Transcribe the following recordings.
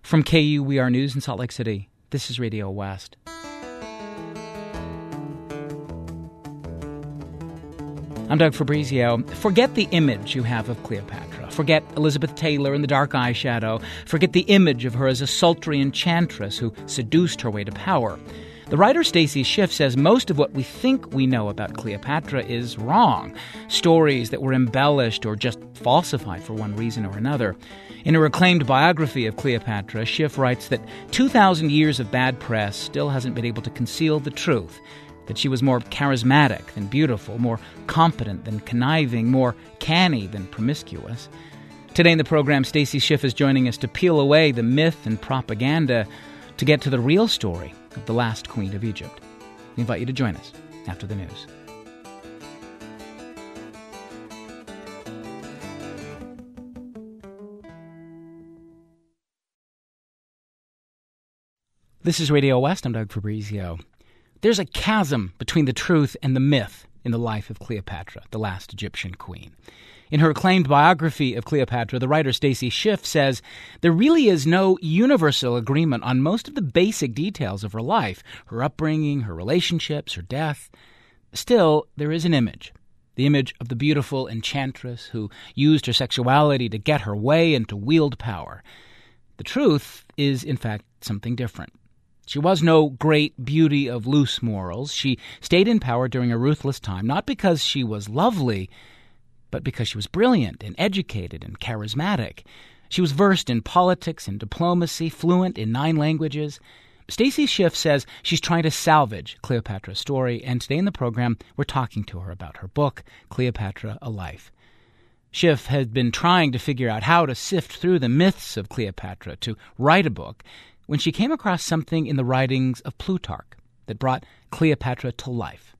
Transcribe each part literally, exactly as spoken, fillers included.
From K U We Are News in Salt Lake City, this is Radio West. I'm Doug Fabrizio. Forget the image you have of Cleopatra. Forget Elizabeth Taylor and the dark eyeshadow. Forget the image of her as a sultry enchantress who seduced her way to power. The writer Stacy Schiff says most of what we think we know about Cleopatra is wrong. Stories that were embellished or just falsified for one reason or another. In her acclaimed biography of Cleopatra, Schiff writes that two thousand years of bad press still hasn't been able to conceal the truth. That she was more charismatic than beautiful, more competent than conniving, more canny than promiscuous. Today in the program, Stacy Schiff is joining us to peel away the myth and propaganda to get to the real story of the last queen of Egypt. We invite you to join us after the news. This is Radio West. I'm Doug Fabrizio. There's a chasm between the truth and the myth in the life of Cleopatra, the last Egyptian queen. In her acclaimed biography of Cleopatra, the writer Stacy Schiff says there really is no universal agreement on most of the basic details of her life, her upbringing, her relationships, her death. Still, there is an image, the image of the beautiful enchantress who used her sexuality to get her way and to wield power. The truth is, in fact, something different. She was no great beauty of loose morals. She stayed in power during a ruthless time, not because she was lovely, but because she was brilliant and educated and charismatic. She was versed in politics and diplomacy, fluent in nine languages. Stacy Schiff says she's trying to salvage Cleopatra's story, and today in the program, we're talking to her about her book, Cleopatra: A Life. Schiff had been trying to figure out how to sift through the myths of Cleopatra to write a book when she came across something in the writings of Plutarch that brought Cleopatra to life.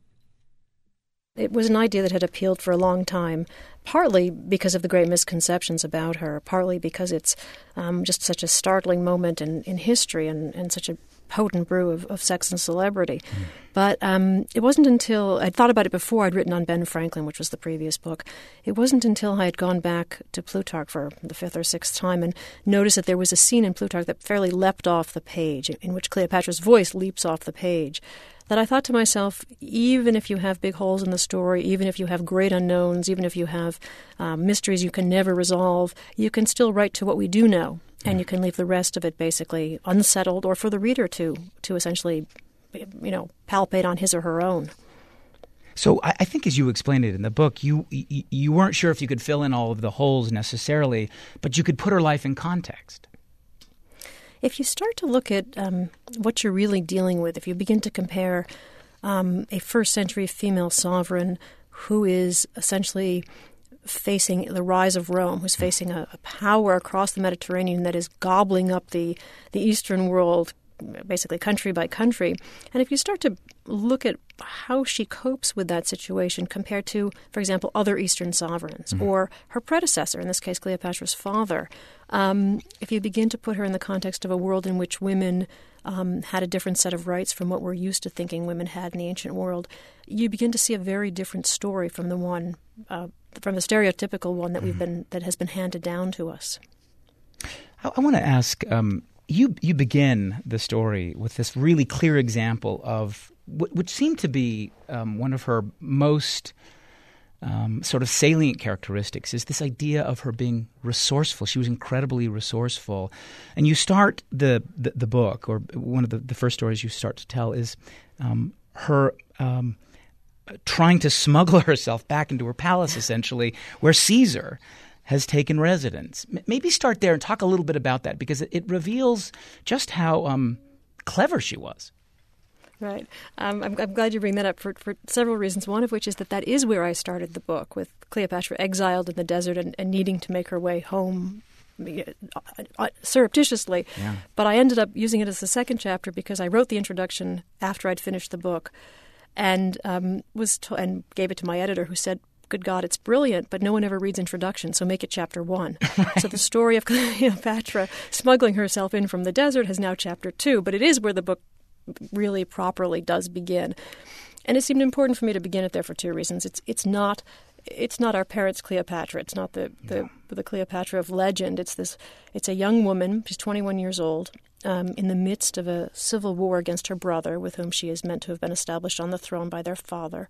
It was an idea that had appealed for a long time, partly because of the great misconceptions about her, partly because it's um, just such a startling moment in, in history and, and such a potent brew of, of sex and celebrity. Mm. But um, it wasn't until I'd thought about it before I'd written on Ben Franklin, which was the previous book. It wasn't until I had gone back to Plutarch for the fifth or sixth time and noticed that there was a scene in Plutarch that fairly leapt off the page, in which Cleopatra's voice leaps off the page, that I thought to myself, even if you have big holes in the story, even if you have great unknowns, even if you have um, mysteries you can never resolve, you can still write to what we do know. And you can leave the rest of it basically unsettled, or for the reader to to essentially, you know, palpate on his or her own. So I, I think as you explained it in the book, you, you you weren't sure if you could fill in all of the holes necessarily, but you could put her life in context. If you start to look at um, what you're really dealing with, if you begin to compare um, a first-century female sovereign who is essentially facing the rise of Rome, who's facing a, a power across the Mediterranean that is gobbling up the, the Eastern world, basically country by country. And if you start to look at how she copes with that situation compared to, for example, other Eastern sovereigns mm-hmm. or her predecessor, in this case Cleopatra's father, um, if you begin to put her in the context of a world in which women um, had a different set of rights from what we're used to thinking women had in the ancient world, you begin to see a very different story from the one uh, from the stereotypical one that mm-hmm. we've been that has been handed down to us. I, I want to ask, um, you you begin the story with this really clear example of what which seemed to be um, one of her most um, sort of salient characteristics is this idea of her being resourceful. She was incredibly resourceful. And you start the, the, the book, or one of the, the first stories you start to tell is um, her um, trying to smuggle herself back into her palace, essentially, where Caesar has taken residence. Maybe start there and talk a little bit about that, because it, it reveals just how um, clever she was. Right. Um, I'm, I'm glad you bring that up for, for several reasons, one of which is that that is where I started the book, with Cleopatra exiled in the desert and, and needing to make her way home uh, surreptitiously. Yeah. But I ended up using it as the second chapter because I wrote the introduction after I'd finished the book and um, was to- and gave it to my editor, who said, good God, it's brilliant, but no one ever reads introduction, so make it chapter one. Right. So the story of Cleopatra smuggling herself in from the desert has now chapter two, but it is where the book really properly does begin. And it seemed important for me to begin it there for two reasons. It's it's not it's not our parents' Cleopatra. It's not the, the, the Cleopatra of legend. It's this. It's a young woman. She's twenty-one years old, um, in the midst of a civil war against her brother, with whom she is meant to have been established on the throne by their father.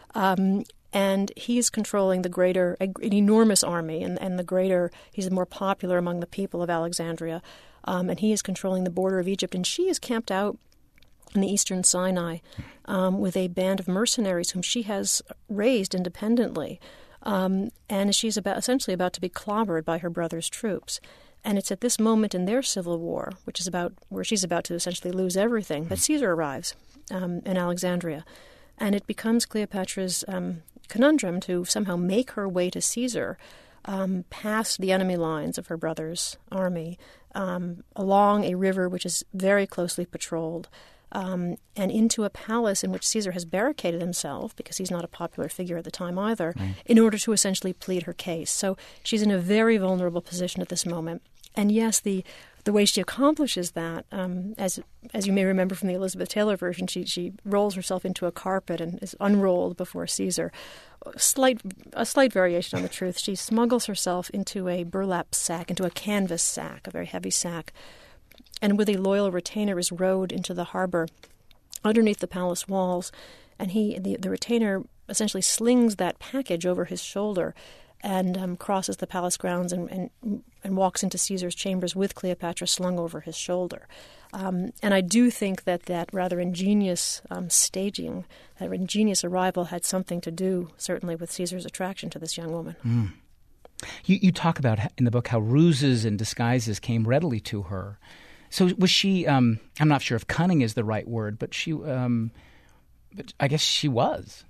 Um, and he is controlling the greater, an enormous army, and, and the greater, he's more popular among the people of Alexandria, um, and he is controlling the border of Egypt, and she is camped out in the eastern Sinai um, with a band of mercenaries whom she has raised independently, um, and she's about essentially about to be clobbered by her brother's troops. And it's at this moment in their civil war, which is about where she's about to essentially lose everything, that Caesar arrives um, in Alexandria. And it becomes Cleopatra's um, conundrum to somehow make her way to Caesar um, past the enemy lines of her brother's army, um, along a river which is very closely patrolled, um, and into a palace in which Caesar has barricaded himself, because he's not a popular figure at the time either, right, in order to essentially plead her case. So she's in a very vulnerable position at this moment. And yes, the the way she accomplishes that, um, as as you may remember from the Elizabeth Taylor version, she she rolls herself into a carpet and is unrolled before Caesar. A slight a slight variation on the truth. She smuggles herself into a burlap sack, into a canvas sack, a very heavy sack, and with a loyal retainer is rowed into the harbor underneath the palace walls. And he the, the retainer essentially slings that package over his shoulder and um, crosses the palace grounds and, and and walks into Caesar's chambers with Cleopatra slung over his shoulder. Um, and I do think that that rather ingenious um, staging, that ingenious arrival had something to do, certainly, with Caesar's attraction to this young woman. Mm. You, you talk about in the book how ruses and disguises came readily to her. So was she, um, I'm not sure if cunning is the right word, but she, um, but I guess she was.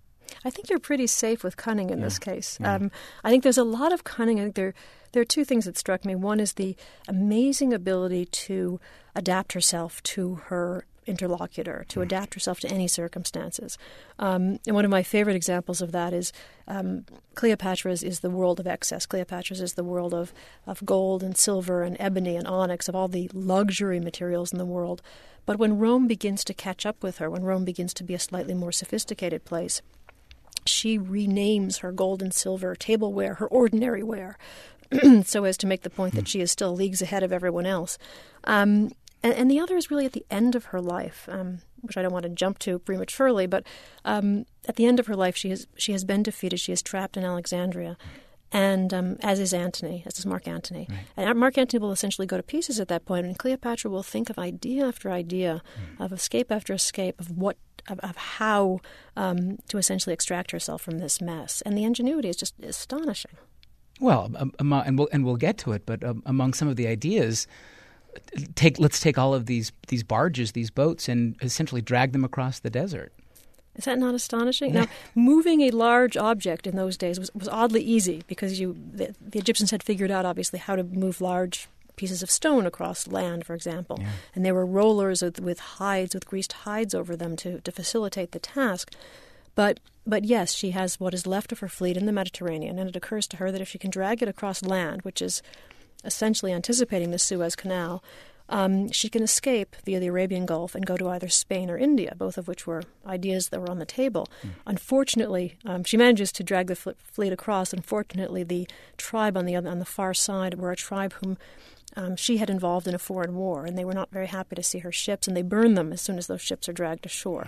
I think you're pretty safe with cunning in yeah, this case. Yeah. Um, I think there's a lot of cunning. I think there, there are two things that struck me. One is the amazing ability to adapt herself to her interlocutor, to mm. adapt herself to any circumstances. Um, and one of my favorite examples of that is um, Cleopatra's is the world of excess. Cleopatra's is the world of, of gold and silver and ebony and onyx, of all the luxury materials in the world. But when Rome begins to catch up with her, when Rome begins to be a slightly more sophisticated place, she renames her gold and silver tableware her ordinary ware, so as to make the point that she is still leagues ahead of everyone else. Um, and, and the other is really at the end of her life, um, which I don't want to jump to prematurely, but um, at the end of her life she has she has been defeated. She is trapped in Alexandria, and um, as is Antony, as is Mark Antony. Right. And Mark Antony will essentially go to pieces at that point, and Cleopatra will think of idea after idea, mm. of escape after escape, of what Of, of how um, to essentially extract herself from this mess, and the ingenuity is just astonishing. Well, um, um, and we'll and we'll get to it, but um, among some of the ideas, take let's take all of these these barges, these boats, and essentially drag them across the desert. Is that not astonishing? Now, moving a large object in those days was, was oddly easy, because you the, the Egyptians had figured out obviously how to move large pieces of stone across land, for example. Yeah. And there were rollers with, with hides, with greased hides over them to, to facilitate the task. But but yes, she has what is left of her fleet in the Mediterranean, and it occurs to her that if she can drag it across land, which is essentially anticipating the Suez Canal, um, she can escape via the Arabian Gulf and go to either Spain or India, both of which were ideas that were on the table. Mm. Unfortunately, um, she manages to drag the fl- fleet across. Unfortunately, the tribe on the other, on the far side were a tribe whom Um, she had involved in a foreign war, and they were not very happy to see her ships, and they burned them as soon as those ships are dragged ashore.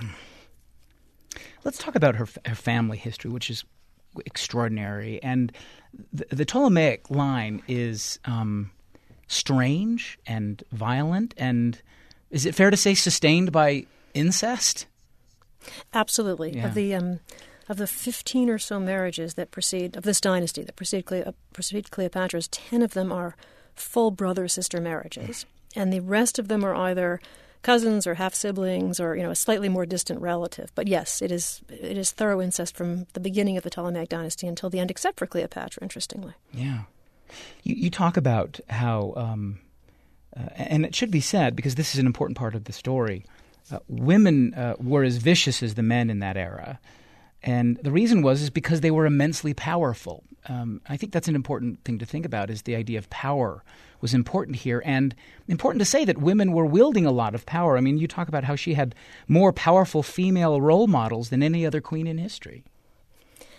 Let's talk about her, her family history, which is extraordinary. And the, the Ptolemaic line is um, strange and violent, and is it fair to say sustained by incest? Absolutely. Yeah. Of the um, of the fifteen or so marriages that precede, of this dynasty that precede, Cle- uh, precede Cleopatra's, ten of them are full brother-sister marriages, and the rest of them are either cousins or half-siblings or, you know, a slightly more distant relative. But yes, it is it is thorough incest from the beginning of the Ptolemaic dynasty until the end, except for Cleopatra, interestingly. Yeah. You, you talk about how, um, uh, and it should be said, because this is an important part of the story, uh, women uh, were as vicious as the men in that era. And the reason was is because they were immensely powerful. Um, I think that's an important thing to think about, is the idea of power was important here, and important to say that women were wielding a lot of power. I mean, you talk about how she had more powerful female role models than any other queen in history.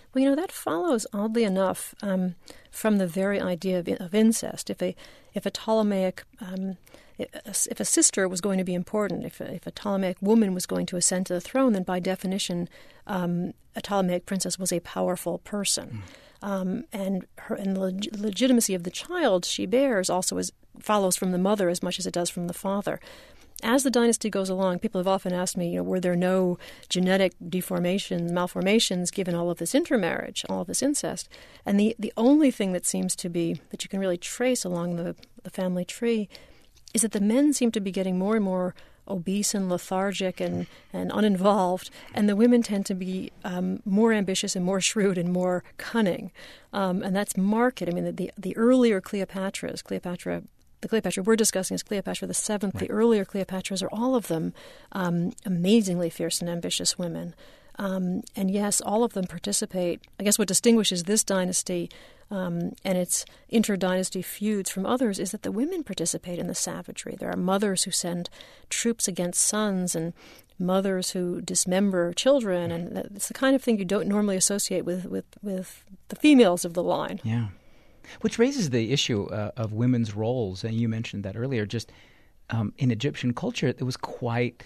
Well, you know, that follows, oddly enough, um, from the very idea of, of incest. If a if a Ptolemaic um, if a sister was going to be important, if a, if a Ptolemaic woman was going to ascend to the throne, then by definition, um, a Ptolemaic princess was a powerful person. Mm. Um, and her and the leg- legitimacy of the child she bears also is, follows from the mother as much as it does from the father. As the dynasty goes along, people have often asked me, you know, were there no genetic deformations, malformations, given all of this intermarriage, all of this incest? And the, the only thing that seems to be, that you can really trace along the, the family tree, is that the men seem to be getting more and more obese and lethargic and, and uninvolved, and the women tend to be um, more ambitious and more shrewd and more cunning. Um, and that's marked. I mean, the, the, the earlier Cleopatras, Cleopatra... The Cleopatra we're discussing is Cleopatra the Seventh. Right. The earlier Cleopatras are all of them um, amazingly fierce and ambitious women. Um, and yes, all of them participate. I guess what distinguishes this dynasty um, and its inter-dynasty feuds from others is that the women participate in the savagery. There are mothers who send troops against sons and mothers who dismember children. And it's the kind of thing you don't normally associate with, with, with the females of the line. Yeah. Which raises the issue uh, of women's roles, and you mentioned that earlier. Just um, in Egyptian culture, it was quite,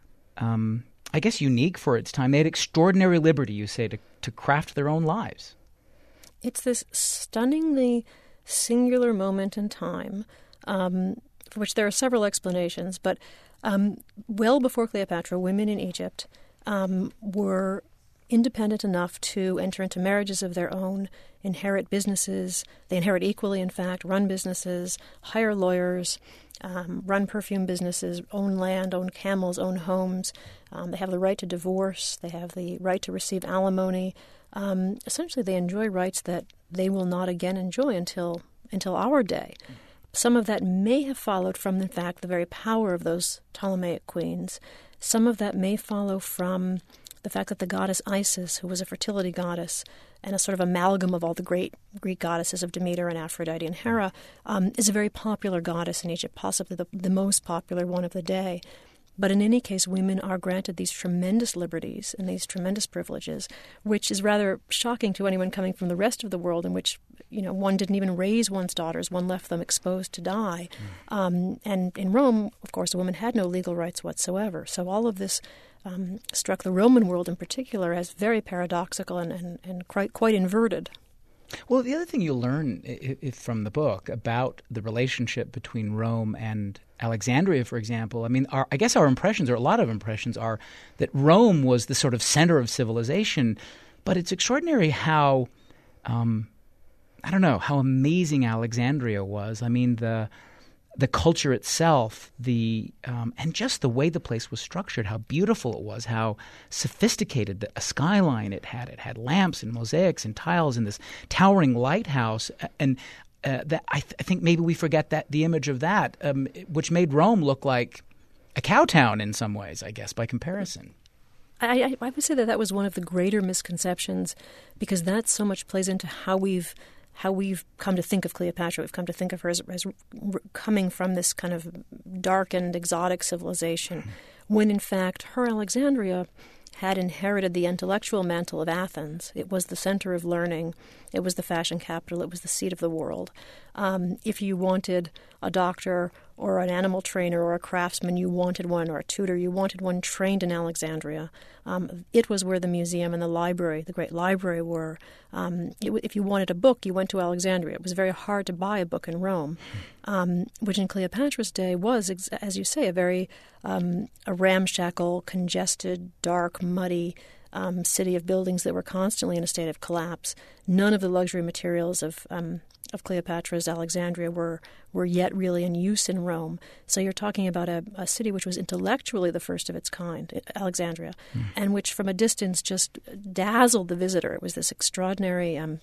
um, I guess, unique for its time. They had extraordinary liberty, you say, to, to craft their own lives. It's this stunningly singular moment in time, um, for which there are several explanations. But um, well before Cleopatra, women in Egypt um, were independent enough to enter into marriages of their own, inherit businesses. They inherit equally, in fact, run businesses, hire lawyers, um, run perfume businesses, own land, own camels, own homes. Um, they have the right to divorce. They have the right to receive alimony. Um, essentially, they enjoy rights that they will not again enjoy until until our day. Some of that may have followed from, in fact, the very power of those Ptolemaic queens. Some of that may follow from the fact that the goddess Isis, who was a fertility goddess and a sort of amalgam of all the great Greek goddesses of Demeter and Aphrodite and Hera, um, is a very popular goddess in Egypt, possibly the, the most popular one of the day. But in any case, women are granted these tremendous liberties and these tremendous privileges, which is rather shocking to anyone coming from the rest of the world, in which, you know, one didn't even raise one's daughters, one left them exposed to die. Mm. Um, and in Rome, of course, a woman had no legal rights whatsoever. So all of this Um, struck the Roman world in particular as very paradoxical and, and, and quite, quite inverted. Well, the other thing you learn I- I from the book about the relationship between Rome and Alexandria, for example, I mean, our, I guess our impressions, or a lot of impressions, are that Rome was the sort of center of civilization, but it's extraordinary how, um, I don't know, how amazing Alexandria was. I mean, the... The culture itself, the um, and just the way the place was structured, how beautiful it was, how sophisticated the, a skyline it had. It had lamps and mosaics and tiles and this towering lighthouse. And uh, that I, th- I think maybe we forget that the image of that, um, which made Rome look like a cow town in some ways, I guess, by comparison. I, I, I would say that that was one of the greater misconceptions, because that so much plays into how we've how we've come to think of Cleopatra. We've come to think of her as, as coming from this kind of dark and exotic civilization, mm-hmm. when in fact her Alexandria had inherited the intellectual mantle of Athens. It was the center of learning. It was the fashion capital. It was the seat of the world. Um, if you wanted a doctor or an animal trainer or a craftsman, you wanted one, or a tutor, you wanted one trained in Alexandria. Um, it was where the museum and the library, the great library, were. Um, it, if you wanted a book, you went to Alexandria. It was very hard to buy a book in Rome, um, which in Cleopatra's day was, as you say, a very um, a ramshackle, congested, dark, muddy um, city of buildings that were constantly in a state of collapse. None of the luxury materials of um, of Cleopatra's Alexandria were were yet really in use in Rome. So you're talking about a, a city which was intellectually the first of its kind, Alexandria, mm. and which from a distance just dazzled the visitor. It was this extraordinary um,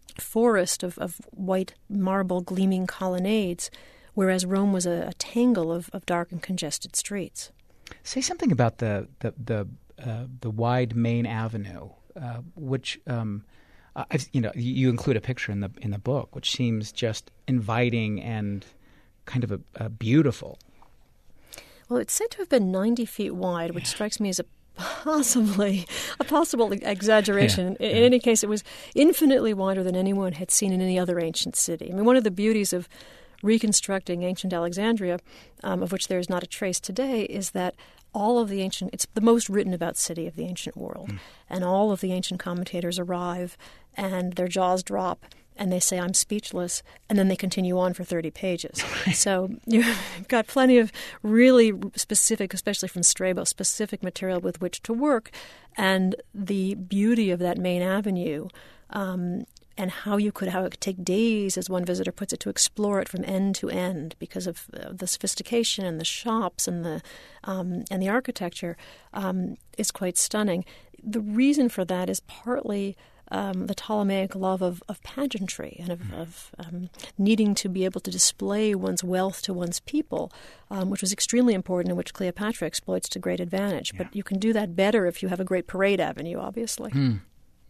forest of, of white marble gleaming colonnades, whereas Rome was a, a tangle of, of dark and congested streets. Say something about the the the, uh, the wide main avenue, uh, which um, I've, you know, you include a picture in the in the book, which seems just inviting and kind of a, a beautiful. Well, it's said to have been ninety feet wide, which yeah. strikes me as a possibly a possible exaggeration. Yeah, in, yeah. in any case, it was infinitely wider than anyone had seen in any other ancient city. I mean, one of the beauties of reconstructing ancient Alexandria, um, of which there is not a trace today, is that all of the ancient, it's the most written about city of the ancient world. Mm. And all of the ancient commentators arrive and their jaws drop and they say, I'm speechless, and then they continue on for thirty pages. So you've got plenty of really specific, especially from Strabo, specific material with which to work. And the beauty of that main avenue um, and how you could how it could take days, as one visitor puts it, to explore it from end to end because of uh, the sophistication and the shops and the um, and the architecture um, is quite stunning. The reason for that is partly um, the Ptolemaic love of, of pageantry and of, of um, needing to be able to display one's wealth to one's people, um, which was extremely important and which Cleopatra exploits to great advantage. Yeah. But you can do that better if you have a great parade avenue, obviously. Mm.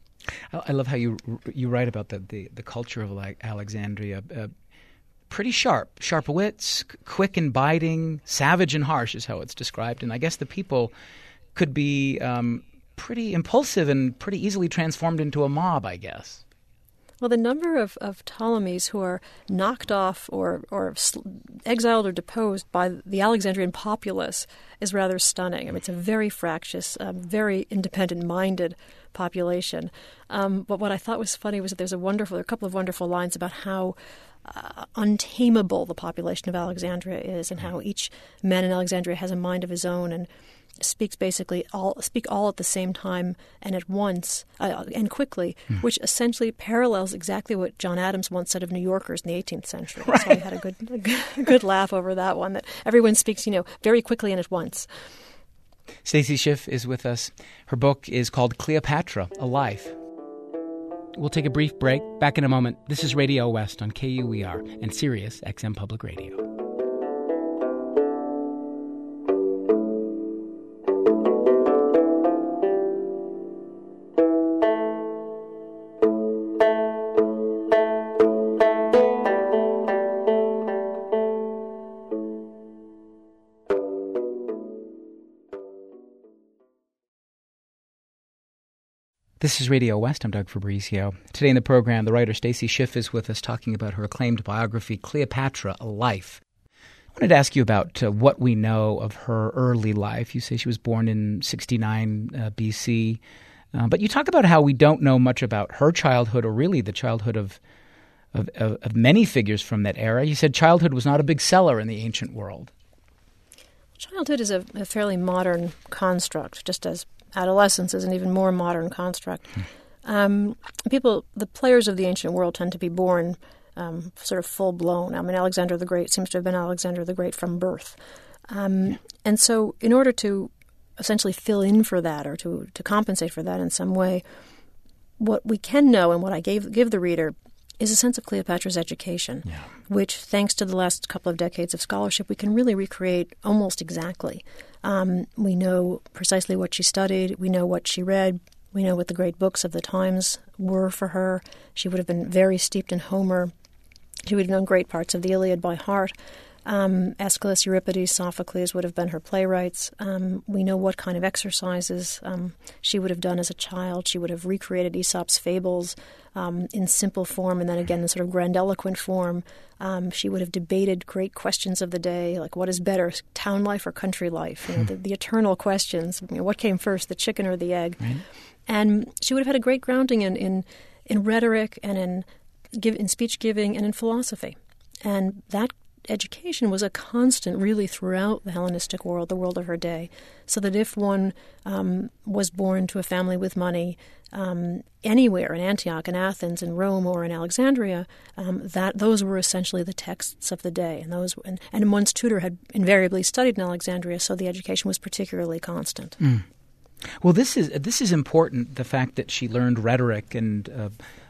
I love how you you write about the, the, the culture of Alexandria. Uh, pretty sharp, sharp wits, quick and biting, savage and harsh is how it's described. And I guess the people could be um, pretty impulsive and pretty easily transformed into a mob, I guess. Well, the number of, of Ptolemies who are knocked off or, or exiled or deposed by the Alexandrian populace is rather stunning. I mean, it's a very fractious, um, very independent-minded population. Um, but what I thought was funny was that there's a wonderful, there are a couple of wonderful lines about how uh, untamable the population of Alexandria is, and how each man in Alexandria has a mind of his own and speaks basically all speak all at the same time and at once uh, and quickly, mm. which essentially parallels exactly what John Adams once said of New Yorkers in the eighteenth century. Right. So I had a good, a good a good laugh over that one. That everyone speaks, you know, very quickly and at once. Stacy Schiff is with us. Her book is called Cleopatra: A Life. We'll take a brief break. Back in a moment. This is Radio West on K U E R and Sirius X M Public Radio. This is Radio West. I'm Doug Fabrizio. Today in the program, the writer Stacy Schiff is with us talking about her acclaimed biography, Cleopatra: A Life. I wanted to ask you about uh, what we know of her early life. You say she was born in sixty-nine uh, B C, uh, but you talk about how we don't know much about her childhood, or really the childhood of, of, of, of many figures from that era. You said childhood was not a big seller in the ancient world. Childhood is a, a fairly modern construct, just as adolescence is an even more modern construct. Hmm. Um, people, the players of the ancient world tend to be born um, sort of full-blown. I mean, Alexander the Great seems to have been Alexander the Great from birth. Um, yeah. And so in order to essentially fill in for that or to, to compensate for that in some way, what we can know and what I gave give the reader is a sense of Cleopatra's education, yeah. which, thanks to the last couple of decades of scholarship, we can really recreate almost exactly. Um, we know precisely what she studied. We know what she read. We know what the great books of the times were for her. She would have been very steeped in Homer. She would have known great parts of the Iliad by heart. Um, Aeschylus, Euripides, Sophocles would have been her playwrights. Um, we know what kind of exercises um, she would have done as a child. She would have recreated Aesop's fables um, in simple form and then again in sort of grandiloquent form. Um, she would have debated great questions of the day, like what is better, town life or country life? You know, the, the eternal questions. You know, what came first, the chicken or the egg? Right. And she would have had a great grounding in in, in rhetoric and in give, in speech giving and in philosophy. And that education was a constant really throughout the Hellenistic world, the world of her day, so that if one um, was born to a family with money um, anywhere in Antioch, in Athens, in Rome, or in Alexandria, um, that those were essentially the texts of the day, and those and, and one's tutor had invariably studied in Alexandria, so the education was particularly constant. Mm. Well, this is this is important. The fact that she learned rhetoric and. Uh,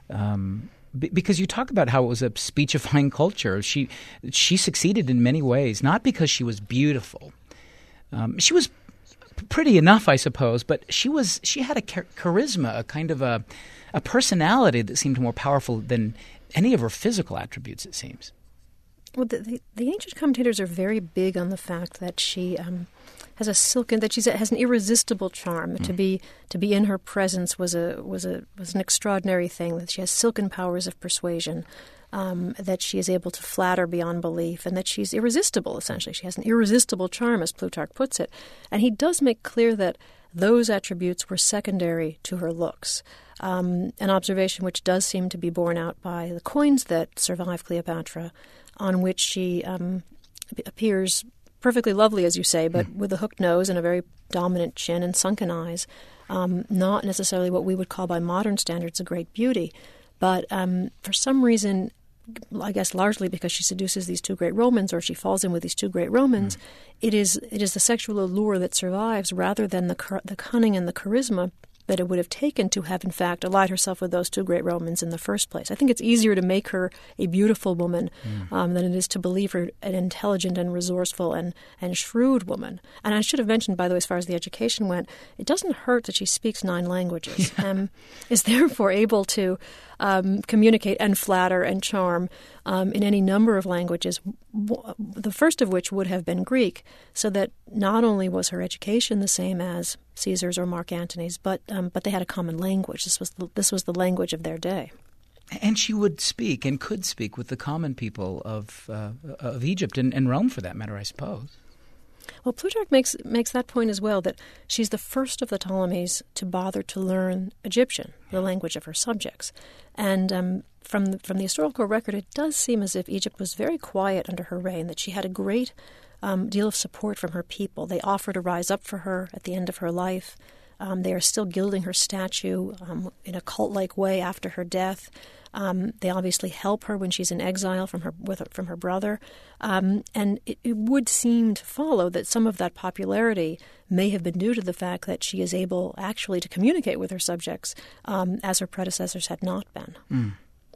um, Because you talk about how it was a speechifying culture. She she succeeded in many ways, not because she was beautiful. Um, she was p- pretty enough, I suppose, but she was she had a char- charisma, a kind of a a personality that seemed more powerful than any of her physical attributes, it seems. Well, the, the, the ancient commentators are very big on the fact that she um, has a silken, that she has an irresistible charm. Mm. To be to be in her presence was a was a was an extraordinary thing. That she has silken powers of persuasion. Um, that she is able to flatter beyond belief, and that she's irresistible, essentially. She has an irresistible charm, as Plutarch puts it. And he does make clear that those attributes were secondary to her looks, um, an observation which does seem to be borne out by the coins that survive Cleopatra, on which she um, appears perfectly lovely, as you say, but mm. with a hooked nose and a very dominant chin and sunken eyes, um, not necessarily what we would call by modern standards a great beauty. But um, for some reason, I guess largely because she seduces these two great Romans, or she falls in with these two great Romans, mm. it is it is the sexual allure that survives rather than the the cunning and the charisma that it would have taken to have, in fact, allied herself with those two great Romans in the first place. I think it's easier to make her a beautiful woman mm. um, than it is to believe her an intelligent and resourceful and, and shrewd woman. And I should have mentioned, by the way, as far as the education went, it doesn't hurt that she speaks nine languages and um, is therefore able to um, communicate and flatter and charm um, in any number of languages, w- the first of which would have been Greek, so that not only was her education the same as Caesar's or Mark Antony's, but um, but they had a common language. This was the, this was the language of their day. And she would speak and could speak with the common people of uh, of Egypt and, and Rome, for that matter, I suppose. Well, Plutarch makes makes that point as well, that she's the first of the Ptolemies to bother to learn Egyptian, the language of her subjects. And um, from the, from the historical record, it does seem as if Egypt was very quiet under her reign, that she had a great um, deal of support from her people. They offer to rise up for her at the end of her life. Um, they are still gilding her statue um, in a cult-like way after her death. Um, they obviously help her when she's in exile from her with, from her brother. Um, and it, it would seem to follow that some of that popularity may have been due to the fact that she is able actually to communicate with her subjects um, as her predecessors had not been. Mm.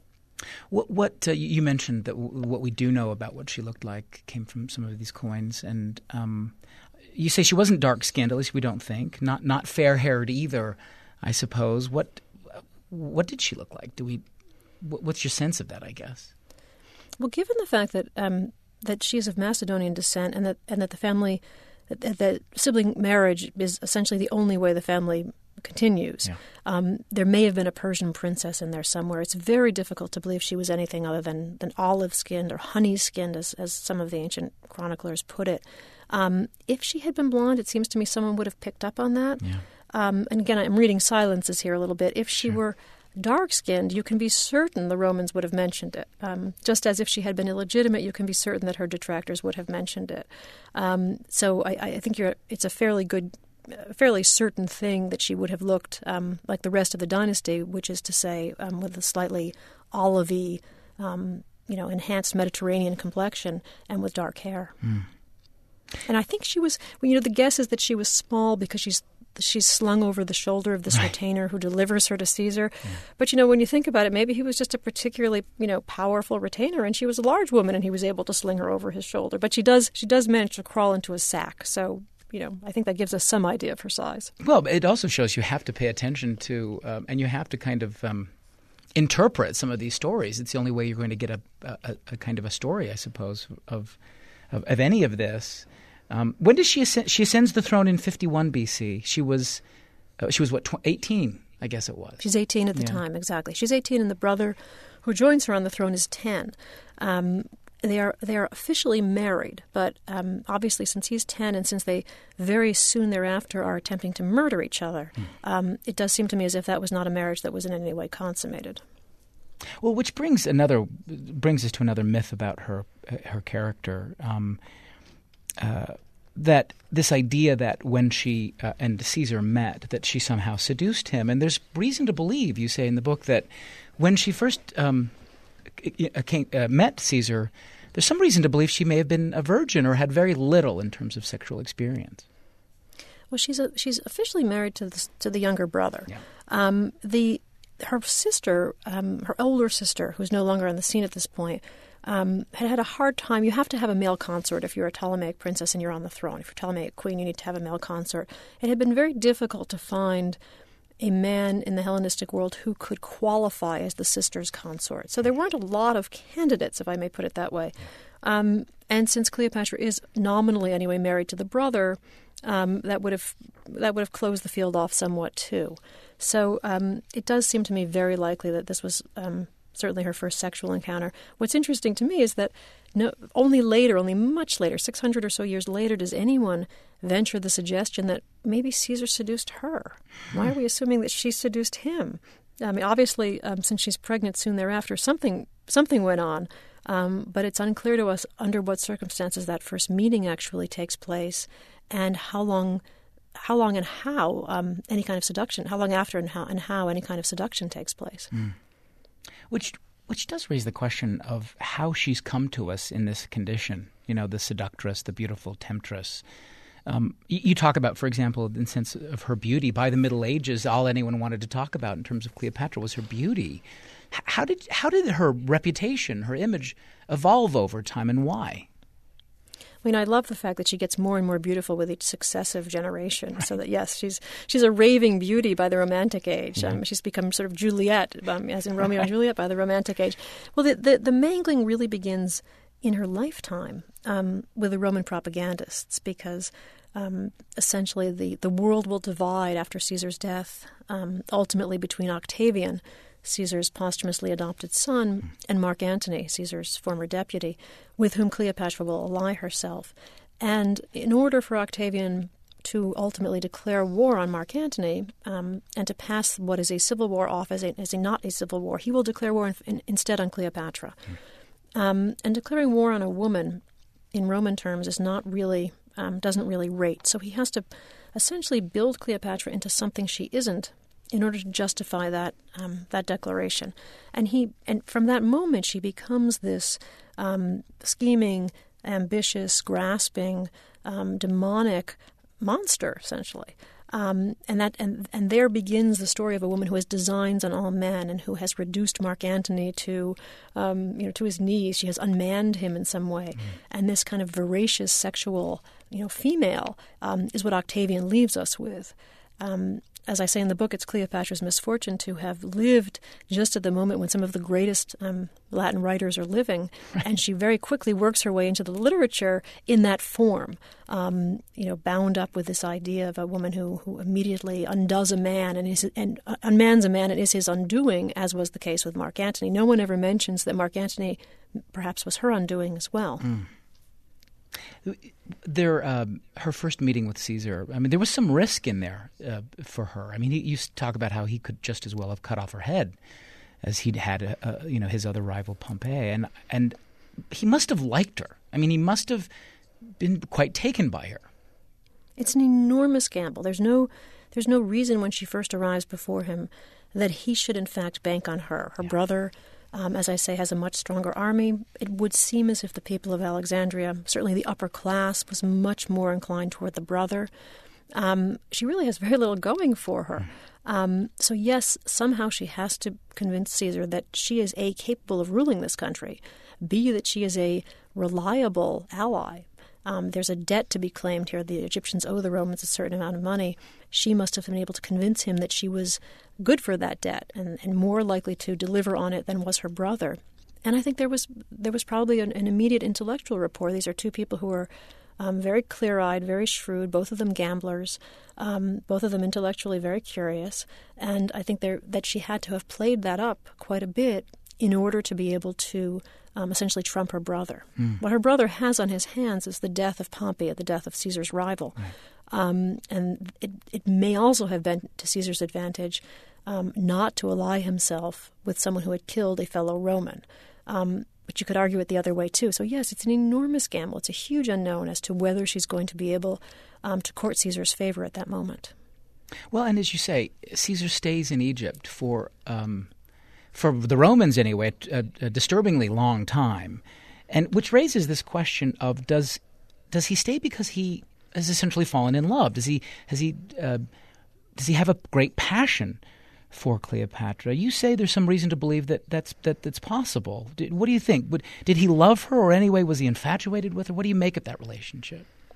What, what uh, you mentioned that w- what we do know about what she looked like came from some of these coins, and um, you say she wasn't dark-skinned, at least we don't think, not not fair-haired either, I suppose. What what did she look like? Do we? What's your sense of that, I guess? Well, given the fact that um, that she is of Macedonian descent, and that and that the family, that, that sibling marriage is essentially the only way the family continues. Yeah. Um, there may have been a Persian princess in there somewhere. It's very difficult to believe she was anything other than, than olive-skinned or honey-skinned, as, as some of the ancient chroniclers put it. Um, if she had been blonde, it seems to me someone would have picked up on that. Yeah. Um, and again, I'm reading silences here a little bit. If she sure. were dark-skinned, you can be certain the Romans would have mentioned it. Um, just as if she had been illegitimate, you can be certain that her detractors would have mentioned it. Um, so I, I think you're, it's a fairly good A fairly certain thing that she would have looked um, like the rest of the dynasty, which is to say, um, with a slightly olivey, um, you know, enhanced Mediterranean complexion and with dark hair. Mm. And I think she was, well, you know, the guess is that she was small because she's she's slung over the shoulder of this right. retainer who delivers her to Caesar. Yeah. But, you know, when you think about it, maybe he was just a particularly, you know, powerful retainer, and she was a large woman, and he was able to sling her over his shoulder. But she does she does manage to crawl into a sack, so... You know, I think that gives us some idea of her size. Well, it also shows you have to pay attention to, um, and you have to kind of um, interpret some of these stories. It's the only way you're going to get a, a, a kind of a story, I suppose, of of, of any of this. Um, when does she ascend? She ascends the throne in fifty-one B C. She was, uh, she was what, tw- eighteen, I guess it was. She's eighteen at the yeah. time, exactly. She's eighteen, and the brother who joins her on the throne is ten. Um, They are they are officially married, but um, obviously since he's ten and since they very soon thereafter are attempting to murder each other, mm. um, it does seem to me as if that was not a marriage that was in any way consummated. Well, which brings another brings us to another myth about her her character. Um, uh, that this idea that when she uh, and Caesar met, that she somehow seduced him, and there's reason to believe, you say in the book, that when she first um, uh, met Caesar, there's some reason to believe she may have been a virgin or had very little in terms of sexual experience. Well, she's a, she's officially married to the, to the younger brother. Yeah. Um, the her sister, um, her older sister, who's no longer on the scene at this point, um, had had a hard time. You have to have a male consort if you're a Ptolemaic princess and you're on the throne. If you're a Ptolemaic queen, you need to have a male consort. It had been very difficult to find a man in the Hellenistic world who could qualify as the sister's consort. So there weren't a lot of candidates, if I may put it that way. Um, and since Cleopatra is nominally anyway married to the brother, um, that would have that would have closed the field off somewhat too. So um, it does seem to me very likely that this was um, certainly her first sexual encounter. What's interesting to me is that no, only later, only much later, six hundred or so years later, does anyone venture the suggestion that maybe Caesar seduced her. Why are we assuming that she seduced him? I mean, obviously, um, since she's pregnant soon thereafter, something something went on. Um, but it's unclear to us under what circumstances that first meeting actually takes place, and how long, how long and how um, any kind of seduction, how long after and how and how any kind of seduction takes place. Mm. Which which does raise the question of how she's come to us in this condition. You know, the seductress, the beautiful temptress. Um, you, you talk about, for example, in the sense of her beauty. By the Middle Ages, all anyone wanted to talk about in terms of Cleopatra was her beauty. How did how did her reputation, her image, evolve over time, and why? I mean, I love the fact that she gets more and more beautiful with each successive generation. Right. So that, yes, she's she's a raving beauty by the Romantic Age. Mm-hmm. Um, she's become sort of Juliet, um, as in Romeo and Juliet, by the Romantic Age. Well, the, the, the mangling really begins in her lifetime um, with the Roman propagandists, because um, essentially the, the world will divide after Caesar's death, um, ultimately between Octavian, Caesar's posthumously adopted son, and Mark Antony, Caesar's former deputy, with whom Cleopatra will ally herself. And in order for Octavian to ultimately declare war on Mark Antony um, and to pass what is a civil war off as a, as a not a civil war, he will declare war in, in, instead on Cleopatra. Mm. Um, and declaring war on a woman in Roman terms is not really, um, doesn't really rate. So he has to essentially build Cleopatra into something she isn't, in order to justify that um, that declaration. And he and from that moment she becomes this um, scheming, ambitious, grasping, um, demonic monster, essentially. Um, and that and, and there begins the story of a woman who has designs on all men and who has reduced Mark Antony to um, you know to his knees. She has unmanned him in some way. Mm. And this kind of voracious sexual you know female um, is what Octavian leaves us with. Um, As I say in the book, it's Cleopatra's misfortune to have lived just at the moment when some of the greatest um, Latin writers are living, right. And she very quickly works her way into the literature in that form, um, you know, bound up with this idea of a woman who, who immediately undoes a man and, is, and uh, unmans a man and is his undoing, as was the case with Mark Antony. No one ever mentions that Mark Antony perhaps was her undoing as well. Mm. There, uh, her first meeting with Caesar, I mean, there was some risk in there uh, for her. I mean, he, you talk about how he could just as well have cut off her head as he'd had, a, a, you know, his other rival Pompey, and and he must have liked her. I mean, he must have been quite taken by her. It's an enormous gamble. There's no, there's no reason when she first arrives before him that he should in fact bank on her. Her yeah. brother. Um, as I say, has a much stronger army. It would seem as if the people of Alexandria, certainly the upper class, was much more inclined toward the brother. Um, she really has very little going for her. Um, so yes, somehow she has to convince Caesar that she is A, capable of ruling this country, B, that she is a reliable ally. Um, there's a debt to be claimed here. The Egyptians owe the Romans a certain amount of money. She must have been able to convince him that she was good for that debt and, and more likely to deliver on it than was her brother. And I think there was there was probably an, an immediate intellectual rapport. These are two people who are um, very clear-eyed, very shrewd, both of them gamblers, um, both of them intellectually very curious. And I think there, that she had to have played that up quite a bit in order to be able to Um, essentially trump her brother. Mm. What her brother has on his hands is the death of Pompey, the death of Caesar's rival. Right. Um, and it, it may also have been to Caesar's advantage um, not to ally himself with someone who had killed a fellow Roman. Um, but you could argue it the other way, too. So, yes, it's an enormous gamble. It's a huge unknown as to whether she's going to be able um, to court Caesar's favor at that moment. Well, and as you say, Caesar stays in Egypt for... Um for the Romans anyway, a, a disturbingly long time, and which raises this question of does does he stay because he has essentially fallen in love? Does he has he uh, does he have a great passion for Cleopatra? You say there's some reason to believe that that's that that's possible. Did, what do you think? Would, did he love her, or anyway was he infatuated with her? What do you make of that relationship?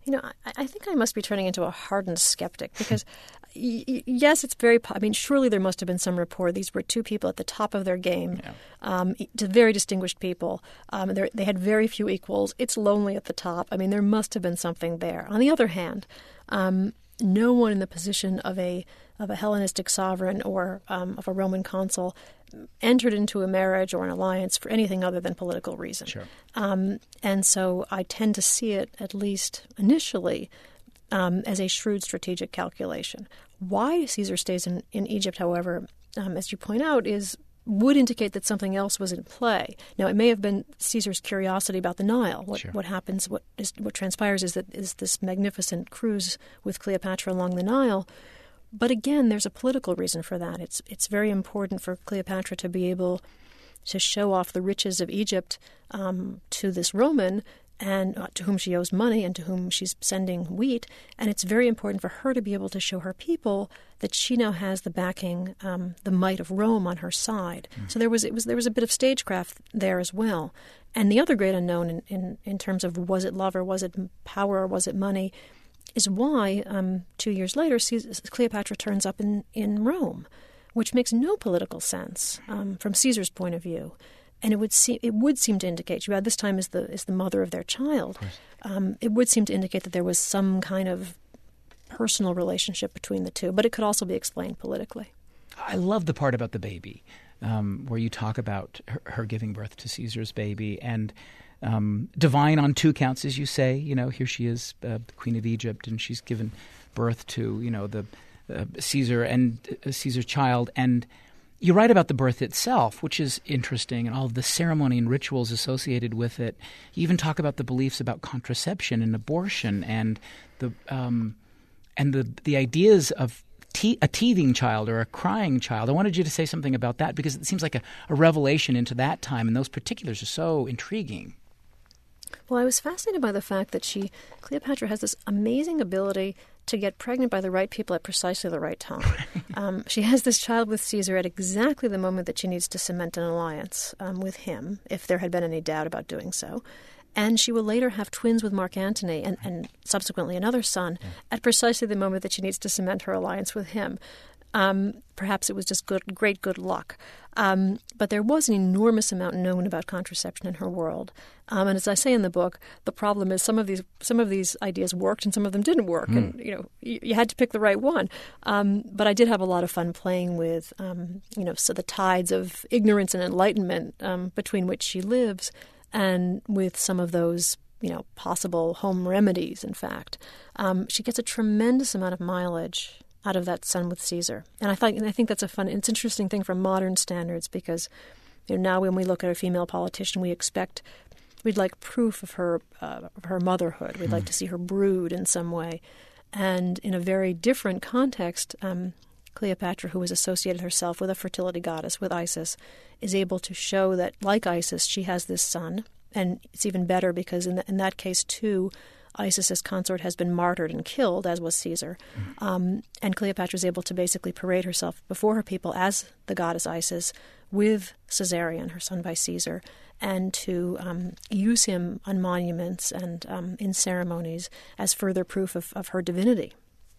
You know, I, I think I must be turning into a hardened skeptic because, y- y- yes, it's very. I mean, surely there must have been some rapport. These were two people at the top of their game, yeah. um, very distinguished people. Um, they had very few equals. It's lonely at the top. I mean, there must have been something there. On the other hand, um, no one in the position of a of a Hellenistic sovereign or um, of a Roman consul entered into a marriage or an alliance for anything other than political reason. Sure. Um, and so I tend to see it, at least initially, um, as a shrewd strategic calculation. Why Caesar stays in, in Egypt, however, um, as you point out, is would indicate that something else was in play. Now, it may have been Caesar's curiosity about the Nile. What, sure. what happens, what is, what transpires is that is this magnificent cruise with Cleopatra along the Nile. But again, there's a political reason for that. It's it's very important for Cleopatra to be able to show off the riches of Egypt um, to this Roman, and uh, to whom she owes money and to whom she's sending wheat. And it's very important for her to be able to show her people that she now has the backing, um, the might of Rome on her side. Mm. So there was it was there was a bit of stagecraft there as well. And the other great unknown in, in, in terms of was it love or was it power or was it money is why um, two years later Caesar, Cleopatra turns up in, in Rome, which makes no political sense um, from Caesar's point of view. And it would seem it would seem to indicate, you had this time as the as the mother of their child, um, it would seem to indicate that there was some kind of personal relationship between the two. But it could also be explained politically. I love the part about the baby, um, where you talk about her, her giving birth to Caesar's baby, and um, divine on two counts, as you say. You know, here she is, uh, the Queen of Egypt, and she's given birth to, you know, the uh, Caesar and uh, Caesar's child. And you write about the birth itself, which is interesting, and all of the ceremony and rituals associated with it. You even talk about the beliefs about contraception and abortion, and the um, and the the ideas of te- a teething child or a crying child. I wanted you to say something about that because it seems like a, a revelation into that time, and those particulars are so intriguing. Well, I was fascinated by the fact that she, Cleopatra, has this amazing ability to get pregnant by the right people at precisely the right time. um, she has this child with Caesar at exactly the moment that she needs to cement an alliance um, with him, if there had been any doubt about doing so. And she will later have twins with Mark Antony and, and subsequently another son yeah. at precisely the moment that she needs to cement her alliance with him. Um, perhaps it was just good, great good luck. Um, but there was an enormous amount known about contraception in her world. Um, and as I say in the book, the problem is some of these some of these ideas worked and some of them didn't work. Mm. And, you know, you, you had to pick the right one. Um, but I did have a lot of fun playing with, um, you know, so the tides of ignorance and enlightenment um, between which she lives, and with some of those, you know, possible home remedies, in fact. Um, she gets a tremendous amount of mileage out of that son with Caesar. And I thought, and I think that's a fun, it's an interesting thing from modern standards because, you know, now when we look at a female politician, we expect, we'd like proof of her, uh, of her motherhood. We'd mm. like to see her brood in some way. And in a very different context, um, Cleopatra, who has associated herself with a fertility goddess, with Isis, is able to show that, like Isis, she has this son. And it's even better because in, the, in that case, too, Isis's consort has been martyred and killed, as was Caesar. Mm. Um, and Cleopatra is able to basically parade herself before her people as the goddess Isis with Caesarion, her son by Caesar, and to um, use him on monuments and um, in ceremonies as further proof of, of her divinity.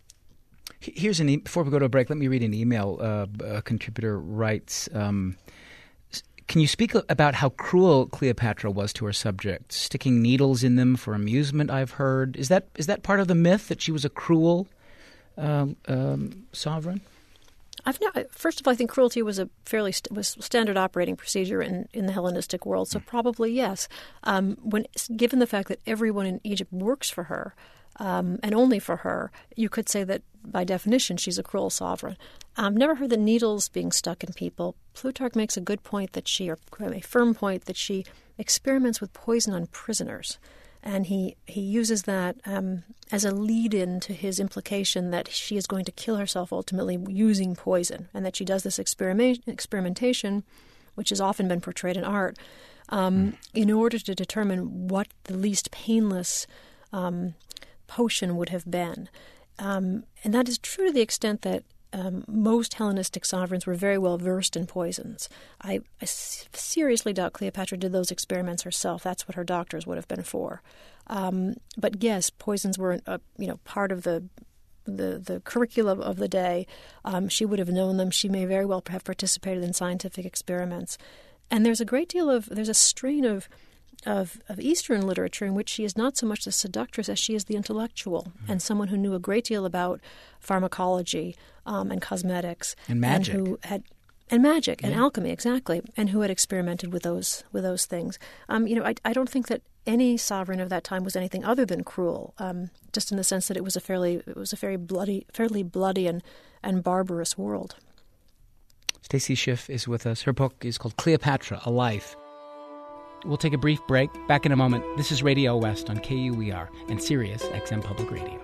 Here's an e- before we go to a break, let me read an email. Uh, a contributor writes, um, can you speak about how cruel Cleopatra was to her subjects, sticking needles in them for amusement, I've heard? Is that is that part of the myth, that she was a cruel uh, um, sovereign? I've not, first of all, I think cruelty was a fairly st- was standard operating procedure in, in the Hellenistic world, so mm. probably yes. Um, when given the fact that everyone in Egypt works for her, Um, and only for her, you could say that by definition she's a cruel sovereign. I've never heard the needles being stuck in people. Plutarch makes a good point that she, or a firm point, that she experiments with poison on prisoners. And he, he uses that um, as a lead-in to his implication that she is going to kill herself ultimately using poison, and that she does this experiment, experimentation, which has often been portrayed in art, um, mm. in order to determine what the least painless um potion would have been. Um, and that is true to the extent that um, most Hellenistic sovereigns were very well versed in poisons. I, I seriously doubt Cleopatra did those experiments herself. That's what her doctors would have been for. Um, but yes, poisons were a, you know part of the the the curriculum of the day. Um, she would have known them. She may very well have participated in scientific experiments. And there's a great deal of there's a strain of of, of Eastern literature in which she is not so much the seductress as she is the intellectual mm-hmm. and someone who knew a great deal about pharmacology um, and cosmetics and magic and who had and magic yeah. and alchemy exactly and who had experimented with those with those things. Um, you know, I, I don't think that any sovereign of that time was anything other than cruel. Um, just in the sense that it was a fairly it was a very bloody, fairly bloody and and barbarous world. Stacy Schiff is with us. Her book is called Cleopatra: A Life. We'll take a brief break. Back in a moment. This is Radio West on K U E R and Sirius X M Public Radio.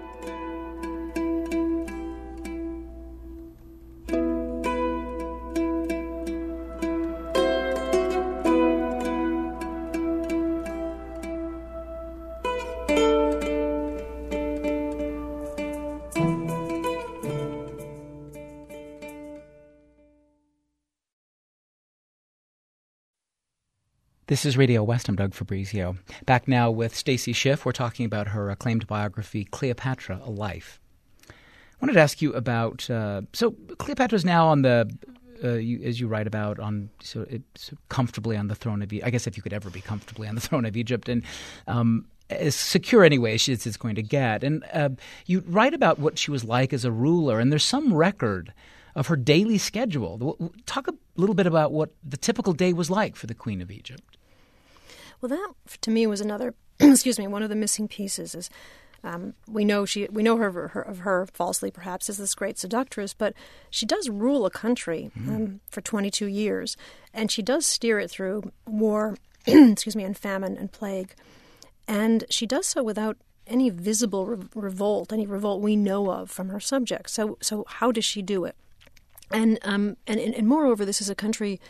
This is Radio West. I'm Doug Fabrizio. Back now with Stacy Schiff. We're talking about her acclaimed biography, Cleopatra: A Life. I wanted to ask you about, uh, so Cleopatra's now on the, uh, you, as you write about, on so, it, so comfortably on the throne of Egypt. I guess if you could ever be comfortably on the throne of Egypt, and um, as secure anyway as it's going to get. And uh, you write about what she was like as a ruler, and there's some record of her daily schedule. Talk a little bit about what the typical day was like for the Queen of Egypt. Well, that to me was another, excuse me, one of the missing pieces. Is um, we know she, we know her, her of her falsely perhaps as this great seductress, but she does rule a country mm. um, for twenty-two years, and she does steer it through war, excuse me, and famine and plague, and she does so without any visible re- revolt, any revolt we know of from her subjects. So, so how does she do it? And um, and and moreover, this is a country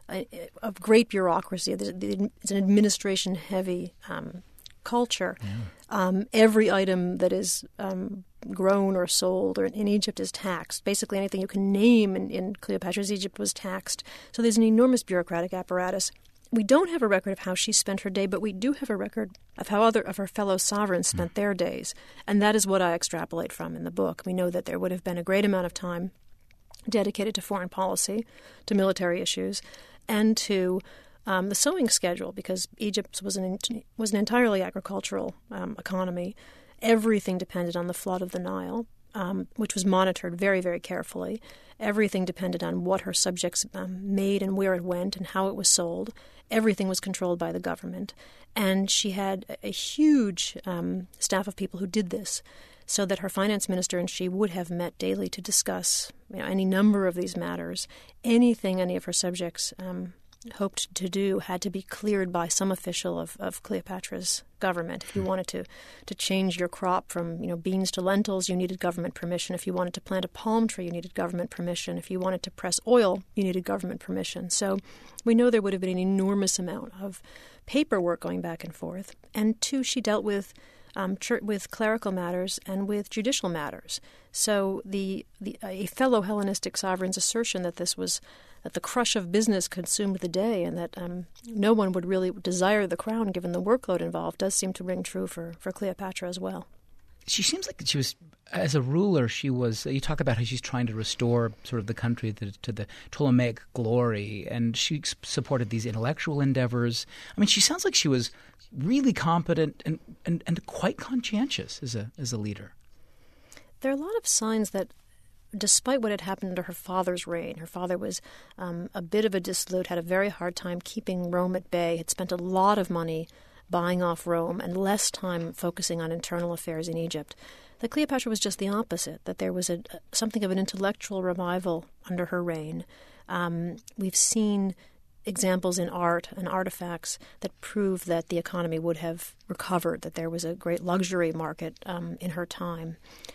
of great bureaucracy. It's an administration-heavy um, culture. Yeah. Um, every item that is um, grown or sold or in Egypt is taxed. Basically, anything you can name in, in Cleopatra's Egypt was taxed. So there's an enormous bureaucratic apparatus. We don't have a record of how she spent her day, but we do have a record of how other of her fellow sovereigns spent mm. their days. And that is what I extrapolate from in the book. We know that there would have been a great amount of time dedicated to foreign policy, to military issues, and to um, the sowing schedule, because Egypt was an was an entirely agricultural um, economy. Everything depended on the flood of the Nile, um, which was monitored very, very carefully. Everything depended on what her subjects um, made and where it went and how it was sold. Everything was controlled by the government. And she had a huge um, staff of people who did this, so that her finance minister and she would have met daily to discuss you know, any number of these matters. Anything any of her subjects um, hoped to do had to be cleared by some official of, of Cleopatra's government. If you wanted to, to change your crop from you know beans to lentils, you needed government permission. If you wanted to plant a palm tree, you needed government permission. If you wanted to press oil, you needed government permission. So we know there would have been an enormous amount of paperwork going back and forth. And two, she dealt with Um, with clerical matters and with judicial matters. So the, the a fellow Hellenistic sovereign's assertion that this was that the crush of business consumed the day and that um, no one would really desire the crown given the workload involved does seem to ring true for, for Cleopatra as well. She seems like she was, as a ruler, she was, you talk about how she's trying to restore sort of the country to, to the Ptolemaic glory, and she supported these intellectual endeavors. I mean, she sounds like she was really competent and, and, and quite conscientious as a as a leader. There are a lot of signs that despite what had happened under her father's reign, her father was um, a bit of a dissolute, had a very hard time keeping Rome at bay, had spent a lot of money buying off Rome and less time focusing on internal affairs in Egypt, that Cleopatra was just the opposite, that there was a, something of an intellectual revival under her reign. Um, we've seen examples in art and artifacts that prove that the economy would have recovered, that there was a great luxury market um, in her time.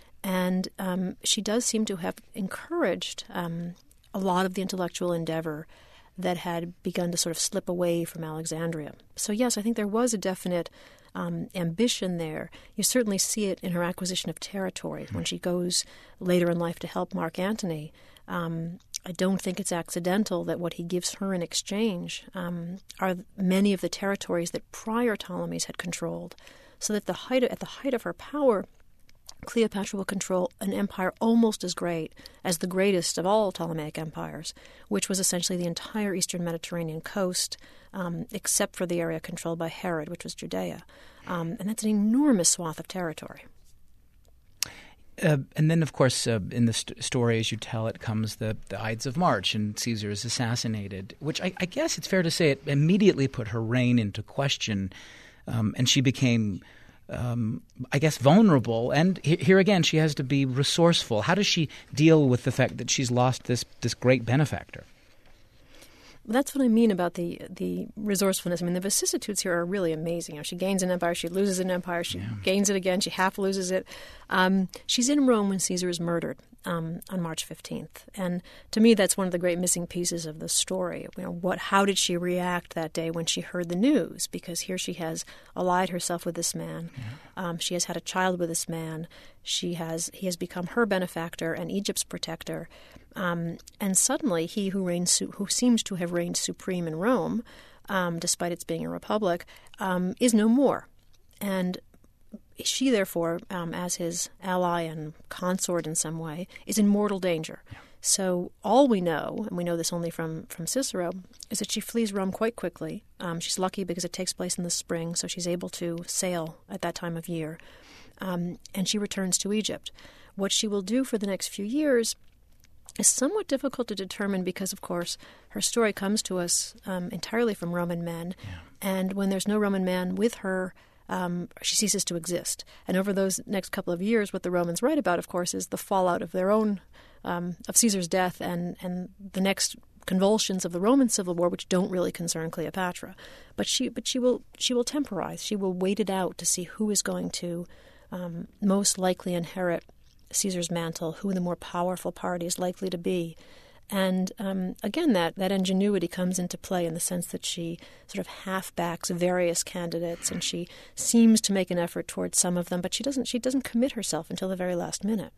And um, she does seem to have encouraged um, a lot of the intellectual endeavor that had begun to sort of slip away from Alexandria. So yes, I think there was a definite um, ambition there. You certainly see it in her acquisition of territory when she goes later in life to help Mark Antony. Um, I don't think it's accidental that what he gives her in exchange um, are many of the territories that prior Ptolemies had controlled. so that the height of, at the height of her power, Cleopatra will control an empire almost as great as the greatest of all Ptolemaic empires, which was essentially the entire eastern Mediterranean coast, um, except for the area controlled by Herod, which was Judea. Um, and that's an enormous swath of territory. Uh, and then, of course, uh, in the st- story, as you tell it, comes the, the Ides of March, and Caesar is assassinated, which I, I guess it's fair to say it immediately put her reign into question, um, and she became, um, I guess, vulnerable. And he- here again, she has to be resourceful. How does she deal with the fact that she's lost this this great benefactor? That's what I mean about the the resourcefulness. I mean, the vicissitudes here are really amazing. You know, she gains an empire, she loses an empire, she yeah. gains it again, she half loses it. Um, she's in Rome when Caesar is murdered um, on March fifteenth, and to me, that's one of the great missing pieces of the story. You know, what? How did she react that day when she heard the news? Because here she has allied herself with this man. Yeah. Um, she has had a child with this man. She has he has become her benefactor and Egypt's protector. Um, and suddenly, he who reigns, who seems to have reigned supreme in Rome, um, despite its being a republic, um, is no more. And she, therefore, um, as his ally and consort in some way, is in mortal danger. Yeah. So all we know, and we know this only from, from Cicero, is that she flees Rome quite quickly. Um, she's lucky because it takes place in the spring, so she's able to sail at that time of year. Um, and she returns to Egypt. What she will do for the next few years is somewhat difficult to determine because, of course, her story comes to us um, entirely from Roman men. Yeah. And when there's no Roman man with her, um, she ceases to exist. And over those next couple of years, what the Romans write about, of course, is the fallout of their own, um, of Caesar's death and, and the next convulsions of the Roman Civil War, which don't really concern Cleopatra. But she, but she will, she will temporize. She will wait it out to see who is going to um, most likely inherit Caesar's mantle, who the more powerful party is likely to be. And um, again, that, that ingenuity comes into play in the sense that she sort of half-backs various candidates, and she seems to make an effort towards some of them, but she doesn't she doesn't commit herself until the very last minute.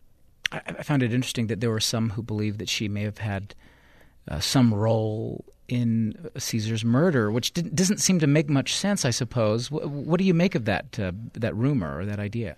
I, I found it interesting that there were some who believed that she may have had uh, some role in Caesar's murder, which didn't, doesn't seem to make much sense, I suppose. What, what do you make of that uh, that rumor or that idea?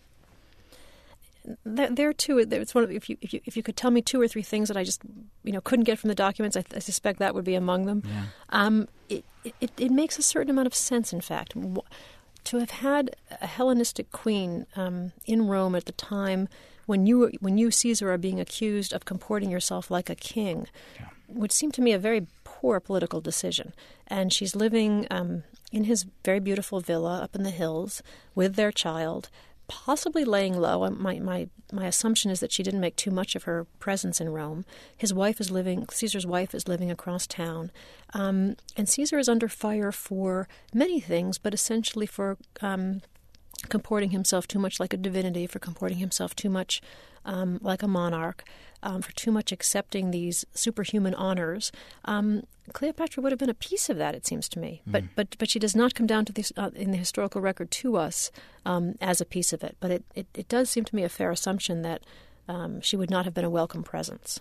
There, there too, it's one of, if you if you if you could tell me two or three things that I just you know couldn't get from the documents, I, I suspect that would be among them. Yeah. Um, it, it it makes a certain amount of sense. In fact, to have had a Hellenistic queen um, in Rome at the time when you when you Caesar are being accused of comporting yourself like a king, yeah. would seem to me a very poor political decision. And she's living um, in his very beautiful villa up in the hills with their child, possibly laying low. My, my my assumption is that she didn't make too much of her presence in Rome. His wife is living, Caesar's wife is living across town. Um, and Caesar is under fire for many things, but essentially for um, comporting himself too much like a divinity, for comporting himself too much um, like a monarch, um, for too much accepting these superhuman honors. Um, Cleopatra would have been a piece of that, it seems to me. Mm. But but but she does not come down to this uh, in the historical record to us um, as a piece of it. But it, it, it does seem to me a fair assumption that um, she would not have been a welcome presence.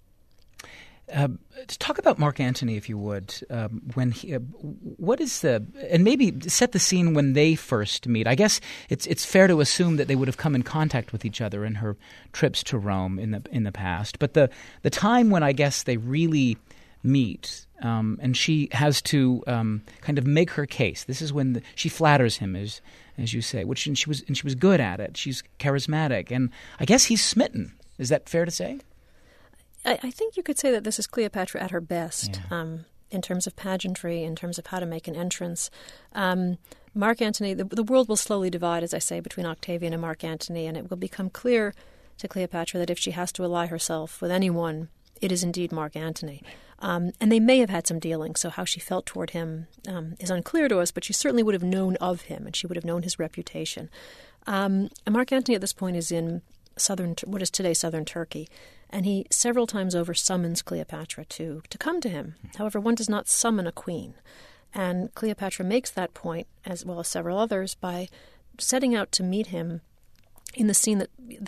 Uh, talk about Mark Antony, if you would. Um, when he, uh, what is the and maybe set the scene when they first meet. I guess it's it's fair to assume that they would have come in contact with each other in her trips to Rome in the in the past. But the the time when I guess they really meet, um, and she has to um, kind of make her case. This is when the, she flatters him, as as you say, which and she was and she was good at it. She's charismatic, and I guess he's smitten. Is that fair to say? I, I think you could say that this is Cleopatra at her best, yeah. um, in terms of pageantry, in terms of how to make an entrance. Um, Mark Antony, the, the world will slowly divide, as I say, between Octavian and Mark Antony, and it will become clear to Cleopatra that if she has to ally herself with anyone, it is indeed Mark Antony. Um, and they may have had some dealings, so how she felt toward him um, is unclear to us, but she certainly would have known of him, and she would have known his reputation. Um, and Mark Antony at this point is in southern, what is today southern Turkey, and he several times over summons Cleopatra to, to come to him. However, one does not summon a queen. And Cleopatra makes that point, as well as several others, by setting out to meet him in the scene that that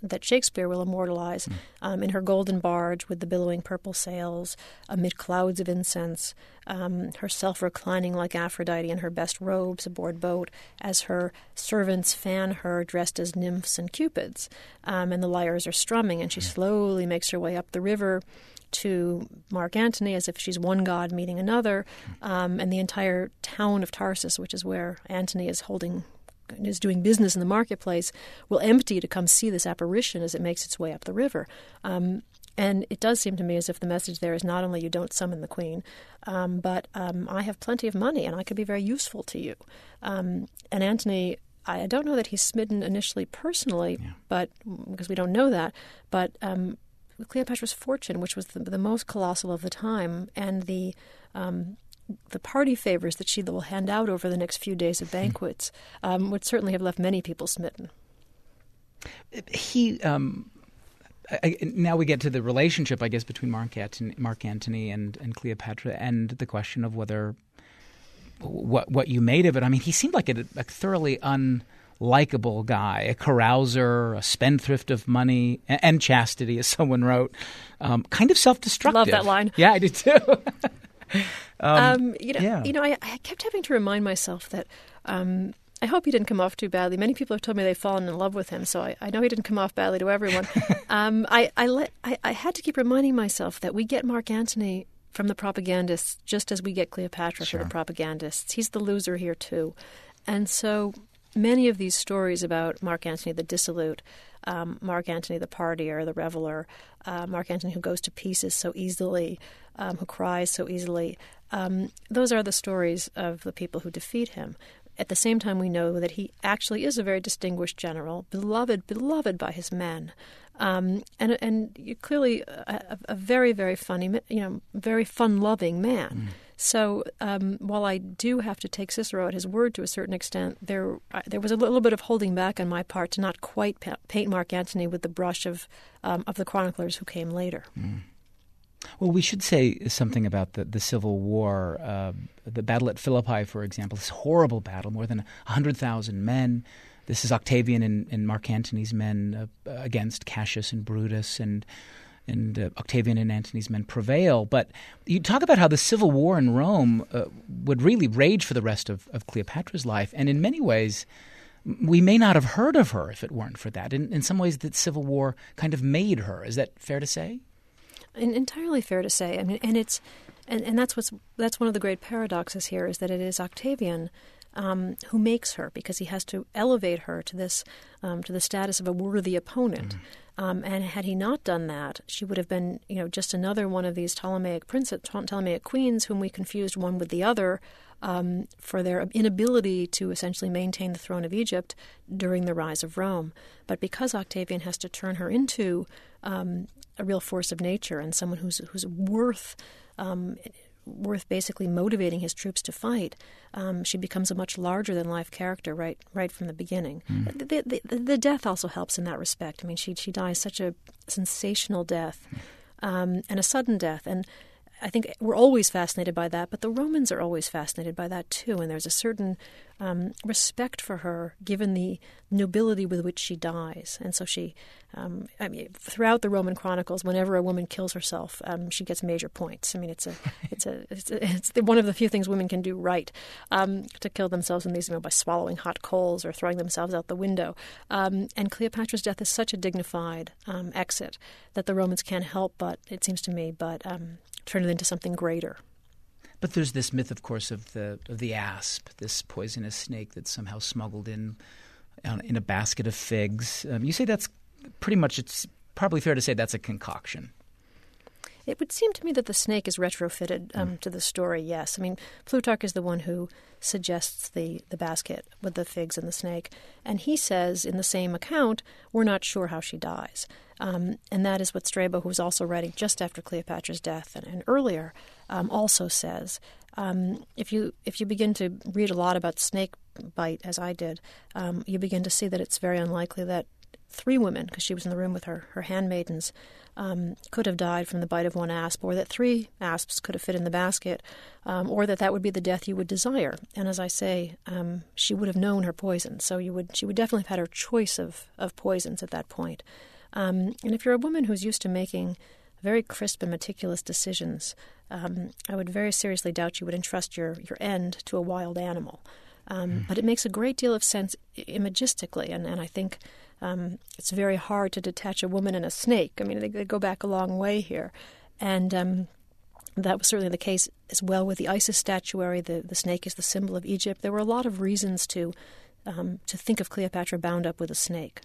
that Shakespeare will immortalize mm. um, in her golden barge with the billowing purple sails, amid clouds of incense, um, herself reclining like Aphrodite in her best robes aboard boat, as her servants fan her dressed as nymphs and cupids, um, and the lyres are strumming, and she mm. slowly makes her way up the river to Mark Antony as if she's one god meeting another, um, and the entire town of Tarsus, which is where Antony is holding, is doing business in the marketplace, will empty to come see this apparition as it makes its way up the river. Um, and it does seem to me as if the message there is not only you don't summon the queen, um, but um, I have plenty of money and I could be very useful to you. Um, and Antony, I don't know that he's smitten initially personally, yeah. but because we don't know that, but um, Cleopatra's fortune, which was the, the most colossal of the time, and the um, the party favors that she will hand out over the next few days of banquets um, would certainly have left many people smitten. He um, I, now we get to the relationship, I guess, between Mark Antony, Mark Antony and, and Cleopatra, and the question of whether what what you made of it. I mean, he seemed like a, a thoroughly un. likable guy, a carouser, a spendthrift of money and chastity, as someone wrote. Um, kind of self-destructive. Love that line. Yeah, I did too. um, um, you know, yeah. you know, I, I kept having to remind myself that um, I hope he didn't come off too badly. Many people have told me they've fallen in love with him, so I, I know he didn't come off badly to everyone. um, I, I, let, I, I had to keep reminding myself that we get Mark Antony from the propagandists just as we get Cleopatra sure. from the propagandists. He's the loser here too. And so many of these stories about Mark Antony the dissolute, um, Mark Antony the partier, the reveler, uh, Mark Antony who goes to pieces so easily, um, who cries so easily, um, those are the stories of the people who defeat him. At the same time, we know that he actually is a very distinguished general, beloved, beloved by his men, um, and and clearly a, a very, very funny, you know, very fun-loving man. Mm. So um, while I do have to take Cicero at his word to a certain extent, there uh, there was a little bit of holding back on my part to not quite pa- paint Mark Antony with the brush of um, of the chroniclers who came later. Mm. Well, we should say something about the, the Civil War. Uh, the battle at Philippi, for example, this horrible battle, more than one hundred thousand men. This is Octavian and, and Mark Antony's men uh, against Cassius and Brutus, and and uh, Octavian and Antony's men prevail. But you talk about how the Civil War in Rome uh, would really rage for the rest of, of Cleopatra's life, and in many ways we may not have heard of her if it weren't for that. In, in some ways, the Civil War kind of made her. Is that fair to say? Entirely fair to say. I mean, and it's and, and that's what's that's one of the great paradoxes here, is that it is Octavian um, who makes her, because he has to elevate her to this um, to the status of a worthy opponent. Mm-hmm. Um, and had he not done that, she would have been, you know, just another one of these Ptolemaic princes, Ptolemaic queens, whom we confused one with the other um, for their inability to essentially maintain the throne of Egypt during the rise of Rome. But because Octavian has to turn her into um, a real force of nature and someone who's who's worth um, worth basically motivating his troops to fight, um, she becomes a much larger than life character right right from the beginning. Mm. The, the, the death also helps in that respect. I mean, she she dies such a sensational death, um, and a sudden death, and I think we're always fascinated by that, but the Romans are always fascinated by that too, and there's a certain um, respect for her given the nobility with which she dies. And so she, um, I mean, throughout the Roman chronicles, whenever a woman kills herself, um, she gets major points. I mean, it's a, it's a, it's, a, it's one of the few things women can do right, um, to kill themselves in these, you know, by swallowing hot coals or throwing themselves out the window. Um, and Cleopatra's death is such a dignified um, exit that the Romans can't help but, it seems to me, but um, turn it into something greater. But there's this myth, of course, of the of the asp, this poisonous snake that's somehow smuggled in uh, in a basket of figs. Um, you say that's pretty much, it's probably fair to say that's a concoction. It would seem to me that the snake is retrofitted um, mm. to the story, yes. I mean, Plutarch is the one who suggests the, the basket with the figs and the snake. And he says in the same account, we're not sure how she dies. Um, and that is what Strabo, who was also writing just after Cleopatra's death and, and earlier, um, also says. Um, if you if you begin to read a lot about snake bite, as I did, um, you begin to see that it's very unlikely that three women, because she was in the room with her, her handmaidens, um, could have died from the bite of one asp, or that three asps could have fit in the basket, um, or that that would be the death you would desire. And as I say, um, she would have known her poison, so you would she would definitely have had her choice of, of poisons at that point. Um, and if you're a woman who's used to making very crisp and meticulous decisions, um, I would very seriously doubt you would entrust your, your end to a wild animal. Um, mm. But it makes a great deal of sense imagistically, and, and I think um, it's very hard to detach a woman and a snake. I mean, they, they go back a long way here. And um, that was certainly the case as well with the Isis statuary. The, the snake is the symbol of Egypt. There were a lot of reasons to um, to think of Cleopatra bound up with a snake.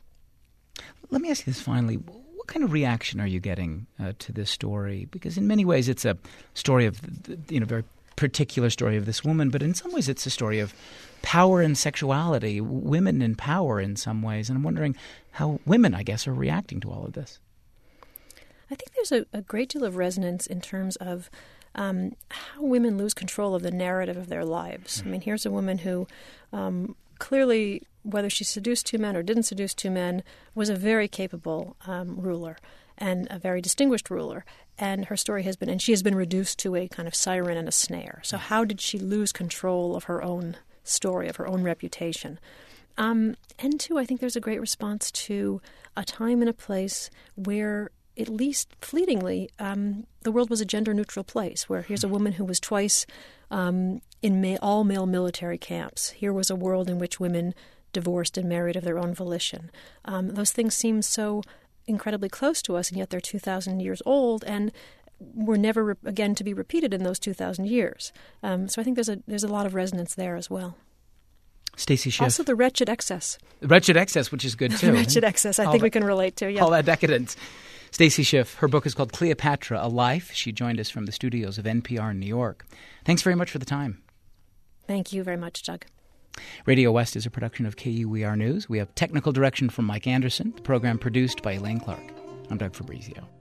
Let me ask you this finally. What kind of reaction are you getting uh, to this story? Because in many ways it's a story of, you know, very particular story of this woman, but in some ways it's a story of power and sexuality, women in power in some ways. And I'm wondering how women, I guess, are reacting to all of this. I think there's a, a great deal of resonance in terms of um, how women lose control of the narrative of their lives. I mean, here's a woman who um, clearly, whether she seduced two men or didn't seduce two men, was a very capable um, ruler and a very distinguished ruler. And her story has been, and she has been reduced to a kind of siren and a snare. So how did she lose control of her own story, of her own reputation? Um, and two, I think there's a great response to a time and a place where, at least fleetingly, um, the world was a gender-neutral place, where here's a woman who was twice um, in ma- all-male military camps. Here was a world in which women divorced and married of their own volition. Um, those things seem so incredibly close to us, and yet they're two thousand years old, and were never re- again to be repeated in those two thousand years. Um, so I think there's a there's a lot of resonance there as well. Stacey Schiff. Also the wretched excess. Wretched excess, which is good too. Wretched excess, I all think that, we can relate to, yeah. All that decadence. Stacey Schiff, her book is called Cleopatra, A Life. She joined us from the studios of N P R in New York. Thanks very much for the time. Thank you very much, Doug. Radio West is a production of K U E R News. We have technical direction from Mike Anderson. The program produced by Elaine Clark. I'm Doug Fabrizio.